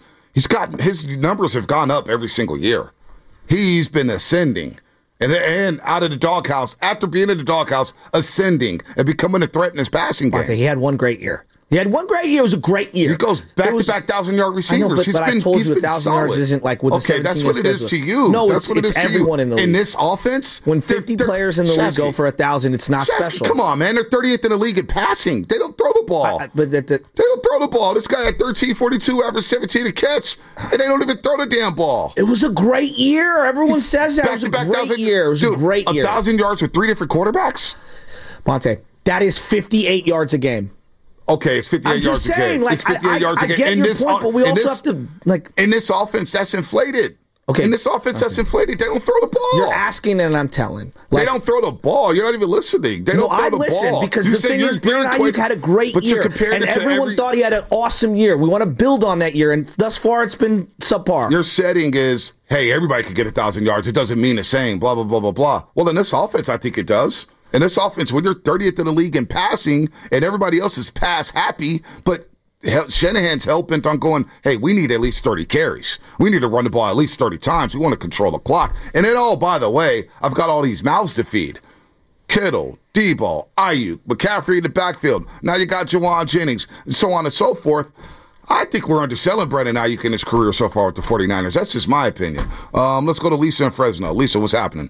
his numbers have gone up every single year. He's been ascending. And out of the doghouse, after being in the doghouse, ascending and becoming a threat in his passing game. He had one great year. It was a great year. He goes back-to-back 1,000-yard receivers. But I told you 1,000 yards isn't like with the 17 that's what it is to you. No, that's what it is to everyone you. in the league. In this offense, when 50 players in the league go for 1,000, it's not special. Come on, man. They're 30th in the league in passing. They don't throw the ball. They don't throw the ball. This guy had 13-42, average 17 a catch, and they don't even throw the damn ball. It was a great year. Everyone says that. It was a great year. It was a great year. 1,000 yards with 3 different quarterbacks? Monte, that is 58 yards a game. Okay, it's 58 yards a game. Like, it's 58 yards a game. I get your point, but we also have to, like... In this offense, that's inflated. Okay. In this offense, that's inflated. They don't throw the ball. You're asking and I'm telling. Like, they don't throw the ball. You're not even listening. They don't throw the ball. Because the thing is, Brandon Ayuk had a great year, and everyone thought he had an awesome year. We want to build on that year, and thus far it's been subpar. Your setting is, hey, everybody could get 1,000 yards. It doesn't mean the same, blah, blah, blah, blah, blah. Well, in this offense, I think it does. In this offense, when you're 30th in the league in passing and everybody else is pass happy, but Shanahan's hell-bent on going, hey, we need at least 30 carries. We need to run the ball at least 30 times. We want to control the clock. And then, oh, by the way, I've got all these mouths to feed. Kittle, Debo, Ayuk, McCaffrey in the backfield. Now you got Jauan Jennings, and so on and so forth. I think we're underselling Brandon Ayuk in his career so far with the 49ers. That's just my opinion. Let's go to Lisa in Fresno. Lisa, what's happening?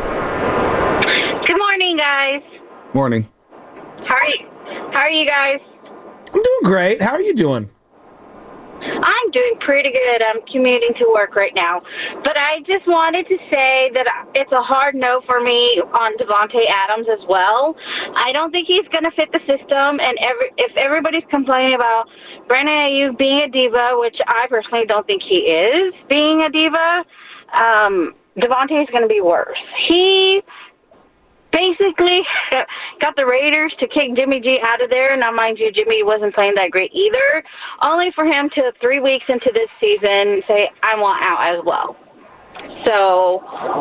Guys. Morning. How are you guys? I'm doing great. How are you doing? I'm doing pretty good. I'm commuting to work right now. But I just wanted to say that it's a hard no for me on Davante Adams as well. I don't think he's going to fit the system. And if everybody's complaining about Brandon Ayuk being a diva, which I personally don't think he is being a diva, Davante is going to be worse. He basically got the Raiders to kick Jimmy G out of there. Now, mind you, Jimmy wasn't playing that great either, only for him to 3 weeks into this season say, I want out as well. So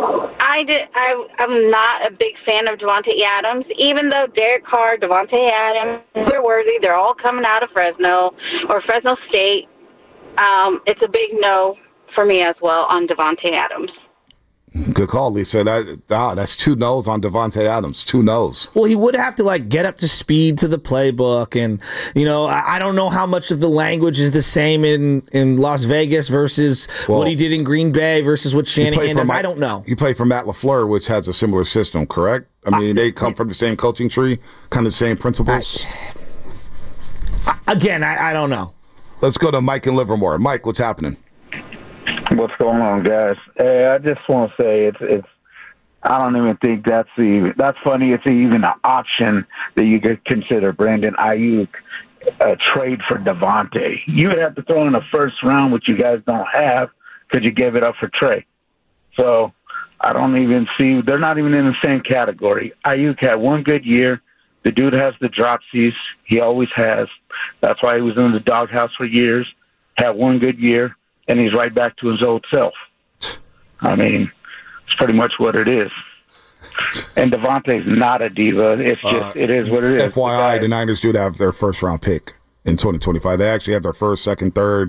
I'm not a big fan of Davante Adams, even though Derek Carr, Davante Adams, they're worthy. They're all coming out of Fresno or Fresno State. It's a big no for me as well on Davante Adams. Good call, Lisa. That's 2 no's on Davante Adams. 2 no's. Well, he would have to get up to speed to the playbook, and I don't know how much of the language is the same in Las Vegas versus what he did in Green Bay versus what Shanahan does. I don't know. You play for Matt LaFleur, which has a similar system, correct? I mean, they come from the same coaching tree, kind of the same principles. Again, I don't know. Let's go to Mike in Livermore. Mike, what's happening? What's going on, guys? Hey, I just want to say it's. I don't even think that's funny. It's even an option that you could consider Brandon Ayuk a trade for Davante. You would have to throw in a first round, which you guys don't have, because you gave it up for Trey. So I don't even see. They're not even in the same category. Ayuk had one good year. The dude has the dropsies. He always has. That's why he was in the doghouse for years. Had one good year. And he's right back to his old self. I mean, it's pretty much what it is. And Davante's not a diva. It's just, it is what it is. FYI, the Niners do have their first-round pick in 2025. They actually have their first, second, third,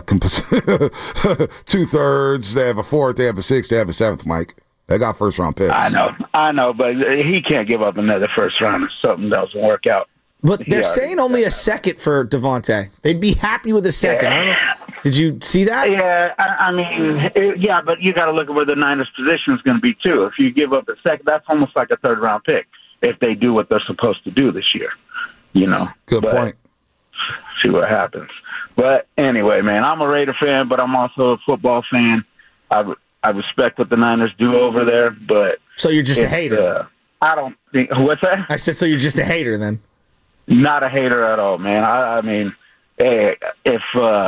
2/3. They have a fourth. They have a sixth. They have a seventh, Mike. They got first-round picks. I know, but he can't give up another first round if something doesn't work out. But they're saying only a second for Davante. They'd be happy with a second. I don't know. Did you see that? Yeah, I mean, but you got to look at where the Niners' position is going to be, too. If you give up a second, that's almost like a third-round pick if they do what they're supposed to do this year. Good point. See what happens. But anyway, man, I'm a Raider fan, but I'm also a football fan. I respect what the Niners do over there, but... So you're just a hater? I don't think... What's that? I said, so you're just a hater, then? Not a hater at all, man. I mean, if...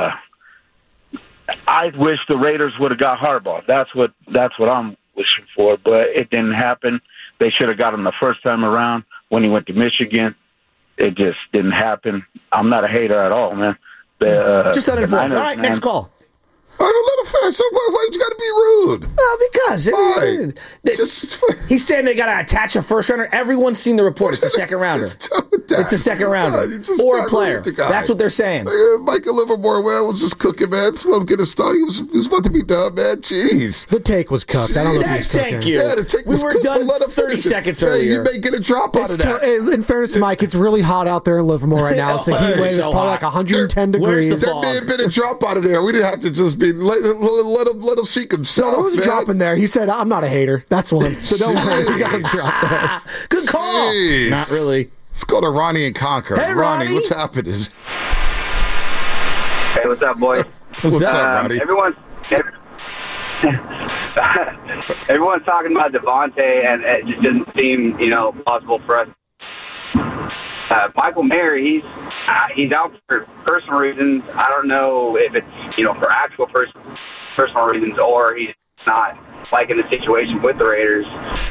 I wish the Raiders would have got Harbaugh. That's what I'm wishing for, but it didn't happen. They should have got him the first time around when he went to Michigan. It just didn't happen. I'm not a hater at all, man. Just uninformed. All right, next call. I don't let him finish. Why you got to be rude? Well, because he's saying they got to attach a first rounder. Everyone's seen the report. It's a second rounder. It's a second rounder or a player. That's what they're saying. Michael Livermore, was just cooking, man. Just let him get his start. He was about to be done, man. Jeez. The take was cooked. I don't know if he's cooking. Thank you. Yeah, the take was we were cooked, done 30 seconds earlier. He may get a drop out of that. In fairness to Mike, it's really hot out there in Livermore right now. It's a heat wave. It's probably like 110 degrees. There may have been a drop out of there. We didn't have to just be let him seek himself. No, there was a drop in there. He said, "I'm not a hater." That's one. So don't worry, we got a drop there. Good call. Jeez. Not really. Let's go to Ronnie and Conquer. Hey, Ronnie, what's happening? Hey, what's up, boys? What's up, Ronnie? Everyone's talking about Davante, and it just doesn't seem, possible for us. Michael Mayer, he's out for personal reasons. I don't know if it's, for actual personal reasons or he's not liking the situation with the Raiders.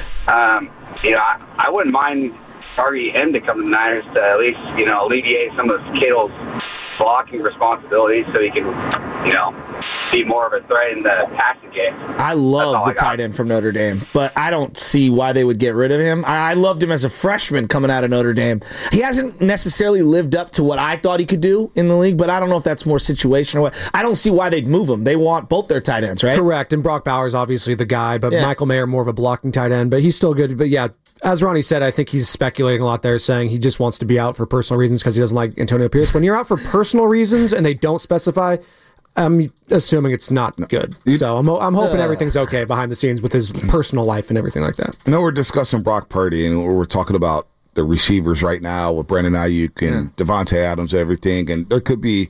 I wouldn't mind targeting him to come to the Niners to at least, alleviate some of Kittle's blocking responsibilities so he can, be more of a threat in the passing game. I love the tight end from Notre Dame, but I don't see why they would get rid of him. I loved him as a freshman coming out of Notre Dame. He hasn't necessarily lived up to what I thought he could do in the league, but I don't know if that's more situational or what. I don't see why they'd move him. They want both their tight ends, right? Correct, and Brock Bowers obviously the guy, but Michael Mayer more of a blocking tight end, but he's still good. But yeah, as Ronnie said, I think he's speculating a lot there, saying he just wants to be out for personal reasons because he doesn't like Antonio Pierce. When you're out for personal reasons and they don't specify, I'm assuming it's not good. So I'm hoping everything's okay behind the scenes with his personal life and everything like that. I know we're discussing Brock Purdy, and we're talking about the receivers right now with Brandon Ayuk and Davante Adams and everything, and there could be,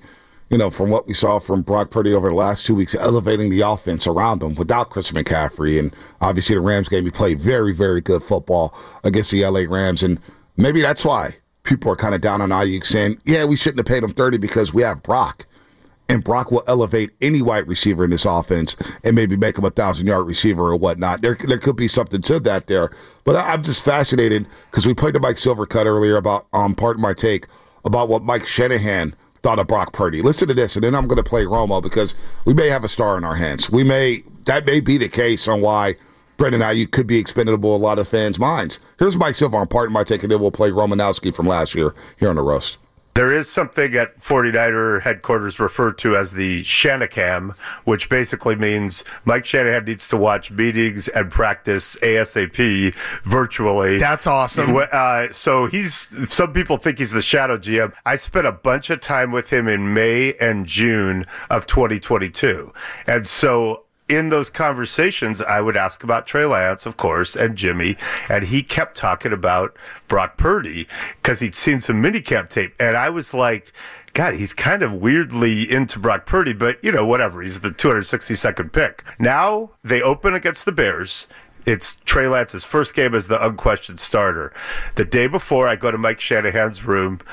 from what we saw from Brock Purdy over the last 2 weeks, elevating the offense around him without Chris McCaffrey. And obviously the Rams game, he played very, very good football against the LA Rams. And maybe that's why people are kind of down on Ayuk, saying, yeah, we shouldn't have paid him $30 because we have Brock. And Brock will elevate any wide receiver in this offense and maybe make him a 1,000-yard receiver or whatnot. There could be something to that there. But I'm just fascinated because we played the Mike Silver cut earlier about, pardon my take, about what Mike Shanahan thought of Brock Purdy. Listen to this, and then I'm going to play Romo because we may have a star in our hands. That may be the case on why Brandon Ayuk could be expendable in a lot of fans' minds. Here's Mike Silver on Pardon My Take, and then we'll play Romanowski from last year here on The Roast. There is something at 49er headquarters referred to as the Shanacam, which basically means Mike Shanahan needs to watch meetings and practice ASAP virtually. That's awesome. So some people think he's the shadow GM. I spent a bunch of time with him in May and June of 2022. And so in those conversations, I would ask about Trey Lance, of course, and Jimmy, and he kept talking about Brock Purdy because he'd seen some minicamp tape, and I was like, God, he's kind of weirdly into Brock Purdy, but, whatever. He's the 262nd pick. Now they open against the Bears. It's Trey Lance's first game as the unquestioned starter. The day before, I go to Mike Shanahan's room,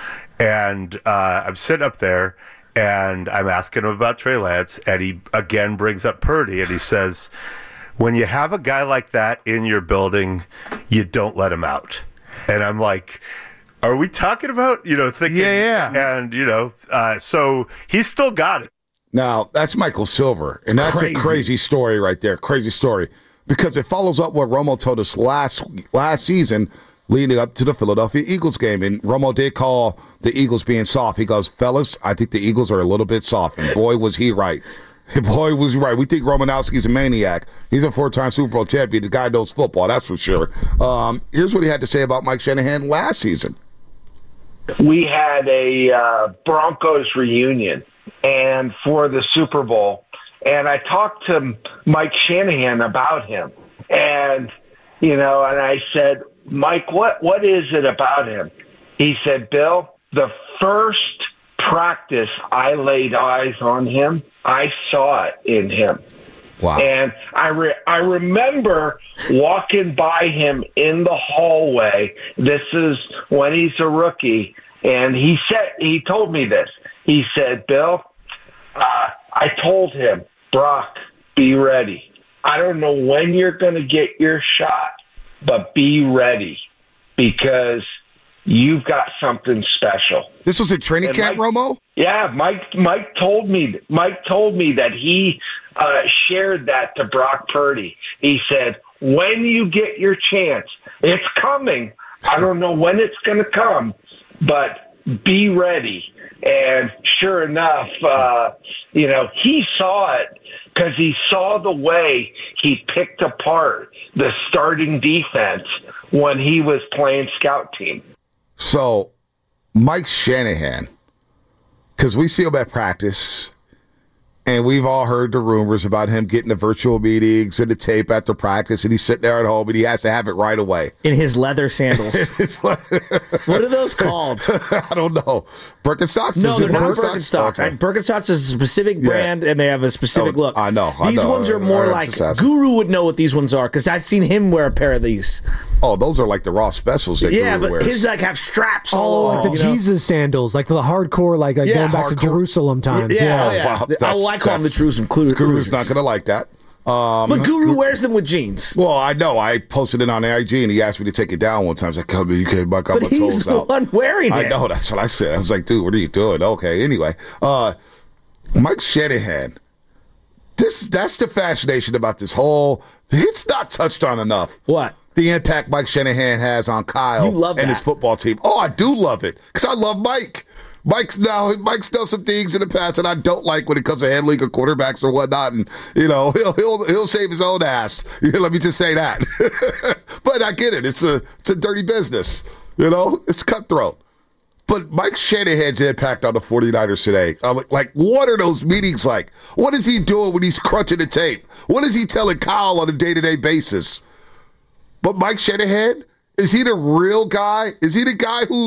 and I'm sitting up there, and I'm asking him about Trey Lance, and he again brings up Purdy, and he says, when you have a guy like that in your building, you don't let him out. And I'm like, are we talking about, thinking? Yeah. And, so he's still got it. Now, that's Michael Silver, and that's a crazy story right there. Crazy story. Because it follows up what Romo told us last season leading up to the Philadelphia Eagles game. And Romo did call the Eagles being soft. He goes, fellas, I think the Eagles are a little bit soft. And boy, was he right. Boy, was he right. We think Romanowski's a maniac. He's a 4-time Super Bowl champion. The guy knows football, that's for sure. Here's what he had to say about Mike Shanahan last season. We had a Broncos reunion and for the Super Bowl, and I talked to Mike Shanahan about him. And, and I said, Mike, what is it about him? He said, Bill, the first practice I laid eyes on him, I saw it in him. Wow. And I remember walking by him in the hallway. This is when he's a rookie. And he told me this. He said, Bill, I told him, Brock, be ready. I don't know when you're going to get your shot, but be ready because you've got something special. This was a training camp, Romo? Yeah, Mike told me that he shared that to Brock Purdy. He said, when you get your chance, it's coming. I don't know when it's going to come, but be ready. And sure enough, he saw it because he saw the way he picked apart the starting defense when he was playing scout team. So, Mike Shanahan, because we see him at practice, and we've all heard the rumors about him getting the virtual meetings and the tape after practice, and he's sitting there at home, and he has to have it right away. In his leather sandals. What are those called? I don't know. Birkenstocks? No, they're not Birkenstocks. Okay. Birkenstocks is a specific brand, and they have a specific look. I know. These ones are more like, Guru would know what these ones are, because I've seen him wear a pair of these. Oh, those are like the Raw specials that Guru wears. His have straps all like the Jesus sandals, like the hardcore, like going back to Jerusalem times. Yeah. I call them the Jerusalem cruisers. Guru's not going to like that. But Guru wears them with jeans. Well, I know. I posted it on IG, and he asked me to take it down one time. I was like, "Come here, you can't buck up my toes out." But he's the one wearing it. I know. That's what I said. I was like, "Dude, what are you doing?" Okay. Anyway, Mike Shanahan. That's the fascination about this whole. It's not touched on enough. What? The impact Mike Shanahan has on Kyle and his football team. Oh, I do love it because I love Mike. Mike's done some things in the past that I don't like when it comes to handling of quarterbacks or whatnot, and he'll save his own ass. Let me just say that. But I get it. It's a dirty business. It's cutthroat. But Mike Shanahan's impact on the 49ers today, like, what are those meetings like? What is he doing when he's crunching the tape? What is he telling Kyle on a day-to-day basis? But Mike Shanahan, is he the real guy? Is he the guy who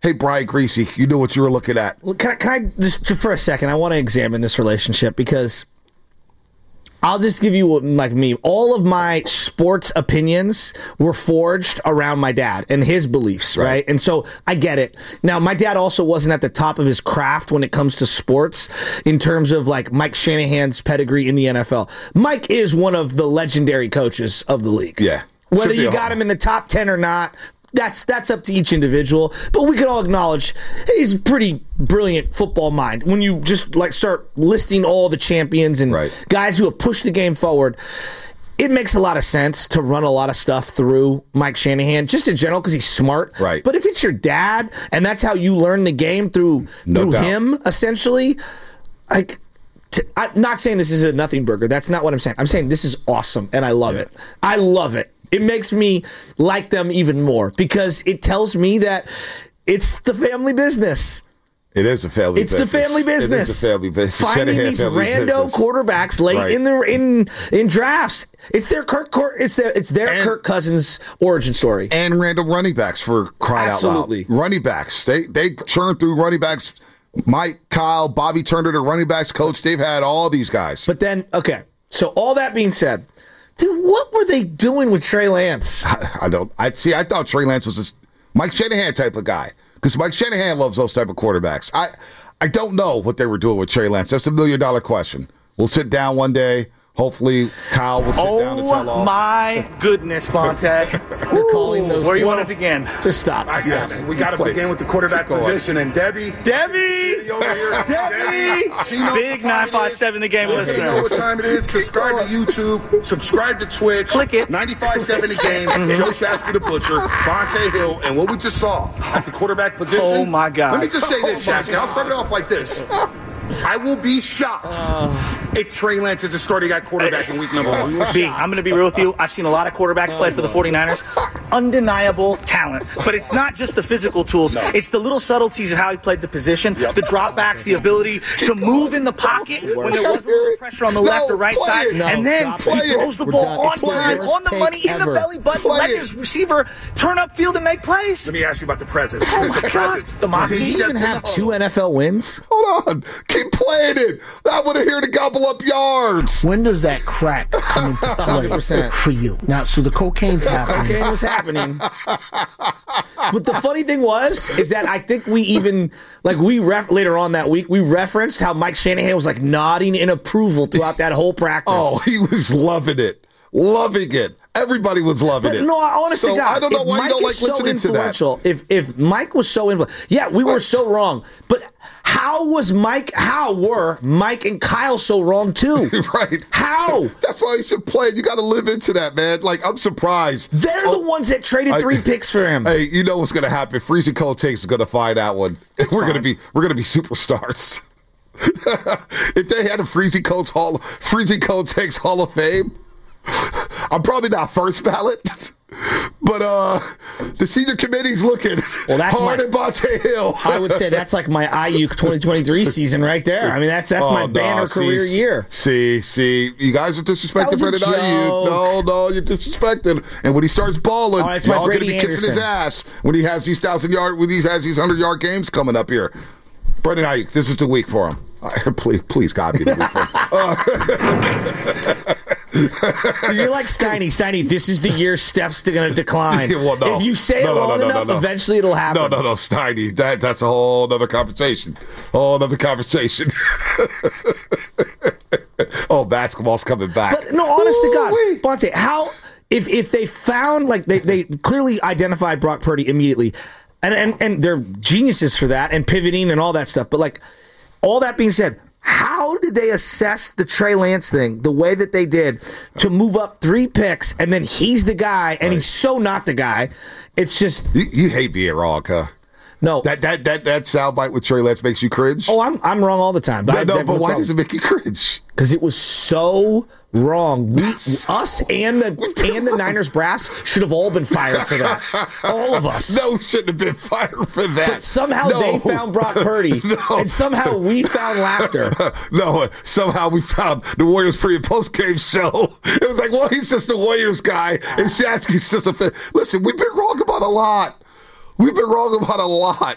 hey, Brian Greasy, you knew what you were looking at. Well, can I just for a second? I want to examine this relationship because I'll just give you like me. All of my sports opinions were forged around my dad and his beliefs, right? And so I get it. Now, my dad also wasn't at the top of his craft when it comes to sports in terms of like Mike Shanahan's pedigree in the NFL. Mike is one of the legendary coaches of the league. Yeah. Whether you got him in the top 10 or not, that's up to each individual. But we can all acknowledge he's a pretty brilliant football mind. When you just like start listing all the champions and guys who have pushed the game forward, it makes a lot of sense to run a lot of stuff through Mike Shanahan, just in general, because he's smart. Right. But if it's your dad and that's how you learn the game through him, essentially, like. I'm not saying this is a nothing burger. That's not what I'm saying. I'm saying this is awesome, and I love it. I love it. It makes me like them even more because it tells me that it's the family business. It is a family business. It's the family business. It is a family business. Finding these rando quarterbacks late in drafts. It's their Kirk Cousins origin story. And random running backs for crying out loud. Running backs. They churn through running backs. Mike, Kyle, Bobby Turner, the running backs coach, they've had all these guys. But then, okay, so all that being said, dude, what were they doing with Trey Lance? I thought Trey Lance was a Mike Shanahan type of guy because Mike Shanahan loves those type of quarterbacks. I don't know what they were doing with Trey Lance. That's $1 million question. We'll sit down one day. Hopefully, Kyle will sit down and tell all. Oh, my goodness, Bonte. They're calling those. Where do you want to begin? Just stop. Yes. We got to begin with the quarterback position. And Debbie. Debbie! Big 957 The Game listener. You know what time it is. Subscribe to YouTube. Subscribe to Twitch. Click it. 95.7 The Game. Joe Shasky the Butcher. Bonte Hill. And what we just saw at the quarterback position. Oh, my God. Let me just say this, Shasky. I'll start it off like this. I will be shocked if Trey Lance is a starting at quarterback in week number 1. I'm going to be real with you. I've seen a lot of quarterbacks play for the 49ers. Undeniable talent. But it's not just the physical tools. No. It's the little subtleties of how he played the position, the dropbacks, the ability to move in the pocket when there was a little pressure on the left or right side. And then he throws the ball on time, on the money, in the belly button, let his receiver turn upfield and make plays. Let me ask you about the presence. Oh, my God. Does he even have 2 NFL wins? Hold on. Keep playing it. I want to hear to gobble up yards. When does that crack come into play 100% for you? Now, so the cocaine's happening. Cocaine was happening. But the funny thing is that I think we even, later on that week, we referenced how Mike Shanahan was like nodding in approval throughout that whole practice. Oh, he was loving it. Loving it. Everybody was loving it. No, honestly, God, I don't know why you don't like listening to that. If Mike was so influential, we were so wrong. But how were Mike and Kyle so wrong too? Right. How? That's why you should play. You got to live into that, man. Like, I'm surprised. They're the ones that traded 3 picks for him. Hey, you know what's going to happen? Freezing Cold Takes is going to find that one. We're going to be superstars. If they had a Freezing Cold Takes Hall of Fame, I'm probably not first ballot, but the senior committee's looking hard at Bonte Hill. I would say that's like my Ayuk 2023 season right there. I mean, that's my banner career year. See, you guys are disrespecting Brandon Ayuk. No, you're disrespecting. And when he starts balling, y'all going to be kissing his ass when he has these 100-yard games coming up here. Brandon Ayuk, this is the week for him. Please, God, be the week for him. You're like Steiny, this is the year Steph's going to decline. Well, no. If you say it long enough, eventually it'll happen. No, Steiny. That's a whole other conversation. Oh, basketball's coming back. But no, honest to God, Bonte, how if they found they clearly identified Brock Purdy immediately, and they're geniuses for that and pivoting and all that stuff. But all that being said, how did they assess the Trey Lance thing the way that they did to move up 3 picks and then he's the guy and he's so not the guy? It's just you hate being wrong, huh? No, that soundbite with Trey Lance makes you cringe. Oh, I'm wrong all the time. But why does it make you cringe? Because it was so wrong. Us and the Niners brass should have all been fired for that. All of us. No, we shouldn't have been fired for that. But somehow they found Brock Purdy, and somehow we found laughter. No, somehow we found the Warriors pre- and post-game show. It was like, well, he's just a Warriors guy, and Shasky's just a fan. Listen, we've been wrong about a lot.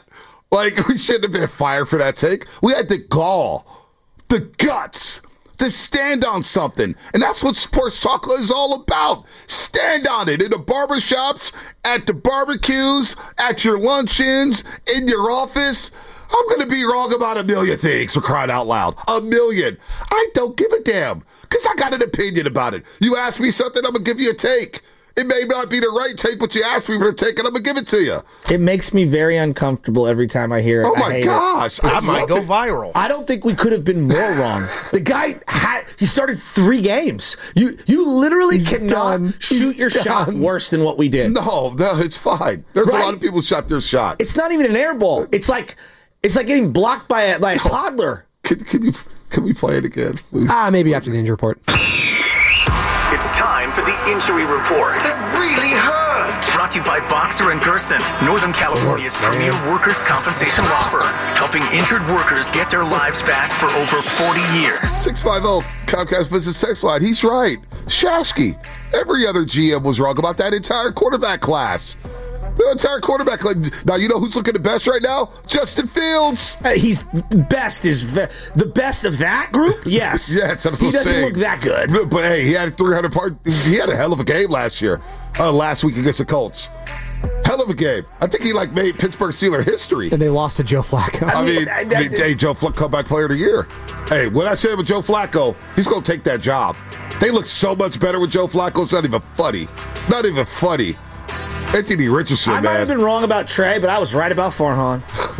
Like, we shouldn't have been fired for that take. We had the gall, the guts to stand on something. And that's what sports talk is all about. Stand on it in the barbershops, at the barbecues, at your luncheons, in your office. I'm going to be wrong about a million things, for crying out loud. A million. I don't give a damn because I got an opinion about it. You ask me something, I'm going to give you a take. It may not be the right take, but you asked me for the take, and I'm going to give it to you. It makes me very uncomfortable every time I hear it. Oh, my gosh. I might go viral. I don't think we could have been more wrong. The guy, he started 3 games. You literally cannot shoot your shot worse than what we did. No, it's fine. There's a lot of people shot their shot. It's not even an air ball. It's like getting blocked by a toddler. Can we play it again, please? Maybe after the injury report. It's time for the injury report. It really hurts. Brought to you by Boxer and Gerson, Northern California's premier workers' compensation law firm, helping injured workers get their lives back for over 40 years. 650 Comcast Business Sex Line. He's right. Shasky. Every other GM was wrong about that entire quarterback class. The entire quarterback. Now, you know who's looking the best right now? Justin Fields. He's best. The best of that group? Yes. Yes, that's he doesn't look that good. But hey, he had 300 He had a hell of a game last year. Last week against the Colts. Hell of a game. I think he made Pittsburgh Steelers history. And they lost to Joe Flacco. I mean, Joe Flacco, comeback player of the year. Hey, what I said with Joe Flacco, he's going to take that job. They look so much better with Joe Flacco. It's not even funny. Not even funny. Anthony Richardson, I might have been wrong about Trey, but I was right about Farhan.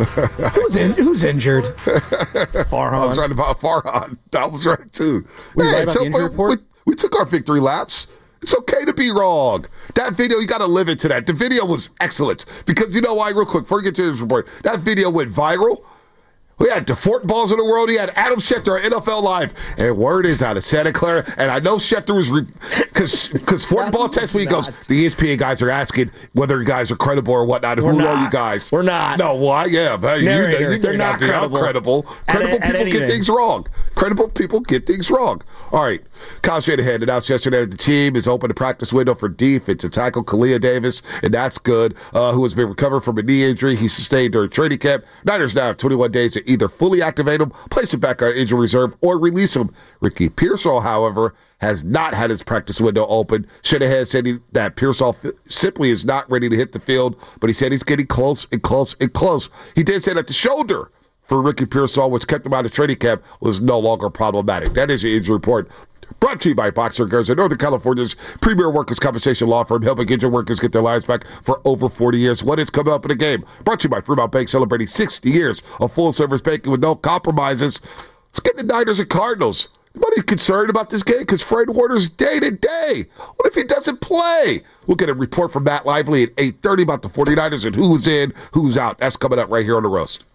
Who's injured? Farhan. I was right about Farhan. I was right, too. Right about the injury report? We took our victory laps. It's okay to be wrong. That video, you got to live into that. The video was excellent. Because you know why, real quick, before we get to this report, that video went viral. We had DeFort Balls in the world. He had Adam Schefter on NFL Live. And word is out of Santa Clara. And I know Schefter was... Because Fort Ball texts me, he goes, the ESPN guys are asking whether you guys are credible or whatnot. Who are you guys? We're not. No, why? Yeah. But they're not credible. Credible people get things wrong. Credible people get things wrong. All right. Kyle Shanahan announced yesterday that the team is open to practice window for defensive tackle Kalia Davis, and that's good, who has been recovering from a knee injury he sustained during training camp. Niners now have 21 days to either fully activate him, place him back on injury reserve, or release him. Ricky Pearsall, however, has not had his practice window open. Shanahan said that Pearsall simply is not ready to hit the field, but he said he's getting close and close and close. He did say that the shoulder for Ricky Pearsall, which kept him out of training camp, was no longer problematic. That is your injury report. Brought to you by Boxer Gerson, Northern California's premier workers' compensation law firm, helping injured workers get their lives back for over 40 years. What is coming up in the game? Brought to you by Fremont Bank, celebrating 60 years of full-service banking with no compromises. Let's get the Niners and Cardinals. Anybody concerned about this game? Because Fred Warner's day-to-day. What if he doesn't play? We'll get a report from Matt Lively at 8:30 about the 49ers and who's in, who's out. That's coming up right here on The Roast.